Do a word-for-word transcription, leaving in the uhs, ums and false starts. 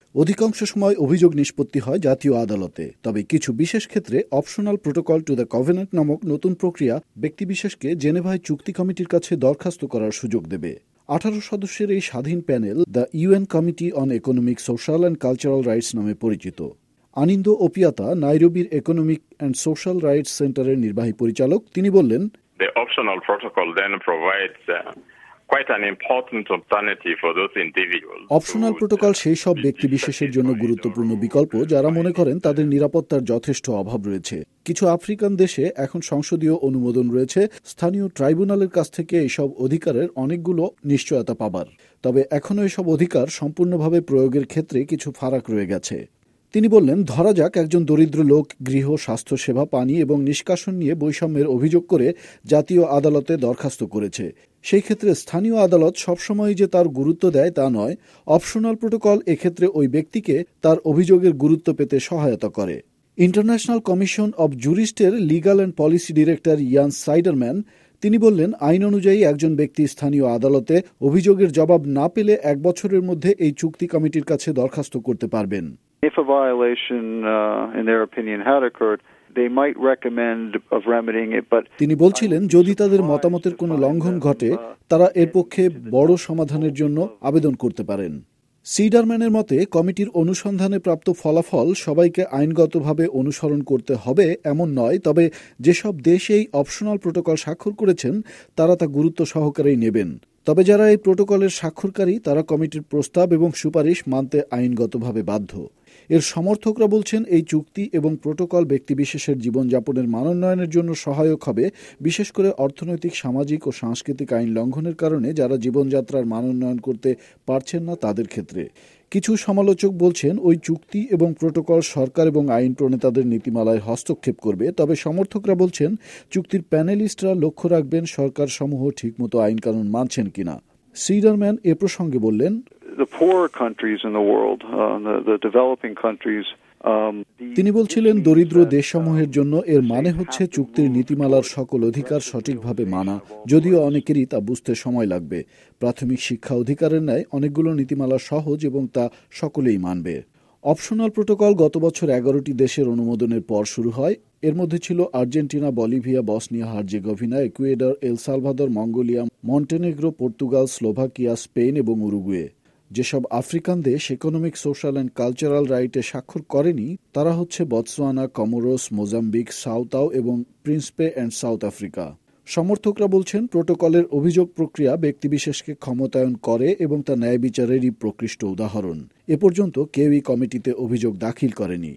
অধিকাংশ সময় অভিযোগ নিষ্পত্তি হয় জাতীয় আদালতে, তবে কিছু বিশেষ ক্ষেত্রে optional protocol to the covenant নামক নতুন প্রক্রিয়া ব্যক্তিবিশেষকে জেনেভায় চুক্তি কমিটির কাছে দরখাস্ত করার সুযোগ দেবে। আঠারো সদস্যের এই স্বাধীন panel the UN committee on economic, social and cultural rights নামে পরিচিত। আনিন্দো ওপিয়াতা নাইরোবির ইকোনমিক অ্যান্ড সোশ্যাল রাইটস সেন্টারের নির্বাহী পরিচালক। তিনি বললেন, The optional protocol then provides uh, quite an important alternative for those individuals. Optional protocol সেই সব ব্যক্তি বিশেষের জন্য গুরুত্বপূর্ণ বিকল্প যারা মনে করেন তাদের নিরাপত্তার যথেষ্ট অভাব রয়েছে। কিছু আফ্রিকান দেশে এখন সংসদীয় অনুমোদন রয়েছে স্থানীয় ট্রাইব্যুনালের কাছ থেকে এইসব অধিকারের অনেকগুলো নিশ্চয়তা পাবার, তবে এখনও এসব অধিকার সম্পূর্ণভাবে প্রয়োগের ক্ষেত্রে কিছু ফারাক রয়ে গেছে। তিনি বললেন, ধরা যাক একজন দরিদ্র লোক গৃহ, স্বাস্থ্যসেবা, পানি এবং নিষ্কাশন নিয়ে বৈষম্যের অভিযোগ করে জাতীয় আদালতে দরখাস্ত করেছে। সেই ক্ষেত্রে স্থানীয় আদালত সবসময় যে তার গুরুত্ব দেয় তা নয়। অপশনাল প্রোটোকল এক্ষেত্রে ওই ব্যক্তিকে তার অভিযোগের গুরুত্ব পেতে সহায়তা করে। ইন্টারন্যাশনাল কমিশন অব জুরিস্টের legal and policy director Ian Seiderman তিনি বললেন, আইন অনুযায়ী একজন ব্যক্তি স্থানীয় আদালতে অভিযোগের জবাব না পেলে এক বছরের মধ্যে এই চুক্তি কমিটির কাছে দরখাস্ত করতে পারবেন। If a violation, uh, in their opinion, had occurred, they might recommend of remedying it, but তিনি বলছিলেন, যদি তাদের মতামতের কোনো লঙ্ঘন ঘটে তারা এর পক্ষে বড় সমাধানের জন্য আবেদন করতে পারেন। সিডারম্যানের মতে, কমিটির অনুসন্ধানে প্রাপ্ত ফলাফল সবাইকে আইনগতভাবে অনুসরণ করতে হবে এমন নয়, তবে যেসব দেশ এই অপশনাল প্রোটোকল স্বাক্ষর করেছেন তারা তা গুরুত্ব সহকারেই নেবেন। তবে যারা এই প্রোটোকলের স্বাক্ষরকারী তারা কমিটির প্রস্তাব এবং সুপারিশ মানতে আইনগতভাবে বাধ্য। এর সমর্থকরা বলছেন, এই চুক্তি এবং প্রোটোকল ব্যক্তিবিশেষের জীবনযাপনের মানোন্নয়নের জন্য সহায়ক হবে, বিশেষ করে অর্থনৈতিক, সামাজিক ও সাংস্কৃতিক আইন লঙ্ঘনের কারণে যারা জীবনযাত্রার মানোন্নয়ন করতে পারছেন না তাদের ক্ষেত্রে। কিছু সমালোচক বলছেন, ওই চুক্তি এবং প্রোটোকল সরকার এবং আইন প্রণেতাদের নীতিমালায় হস্তক্ষেপ করবে, তবে সমর্থকরা বলছেন চুক্তির প্যানেলিস্টরা লক্ষ্য রাখবেন সরকার সমূহ ঠিকমতো আইনকানুন মানছেন কিনা। সিডারম্যান এ প্রসঙ্গে বললেন, the poorer countries in the world, uh, the, the developing countries, um, তিনি বলছিলেন, দরিদ্র দেশসমূহের জন্য এর মানে হচ্ছে চুক্তির নীতিমালার সকল অধিকার সঠিকভাবে মানা, যদিও অনেকেরই তা বুঝতে সময় লাগবে। প্রাথমিক শিক্ষা অধিকারের ন্যায় অনেকগুলো নীতিমালা সহজ এবং তা সকলেই মানবে। অপশনাল প্রোটোকল গত বছর এগারোটি দেশের অনুমোদনের পর শুরু হয়। এর মধ্যে ছিল Argentina, Bolivia, Bosnia Herzegovina, Ecuador, El Salvador, Mongolia, Montenegro, Portugal, Slovakia, Spain এবং উরুগুয়ে। যেসব আফ্রিকান দেশ ইকোনমিক, সোশ্যাল অ্যান্ড কালচারাল রাইটে স্বাক্ষর করেনি তারা হচ্ছে বতসোয়ানা, কমোরোস, মোজাম্বিক, সাউতাও এবং প্রিন্সপে অ্যান্ড সাউথ আফ্রিকা। সমর্থকরা বলছেন, প্রোটোকলের অভিযোগ প্রক্রিয়া ব্যক্তিবিশেষকে ক্ষমতায়ন করে এবং তা ন্যায় বিচারেরই প্রকৃষ্ট উদাহরণ। এ পর্যন্ত কেউই কমিটিতে অভিযোগ দাখিল করেনি।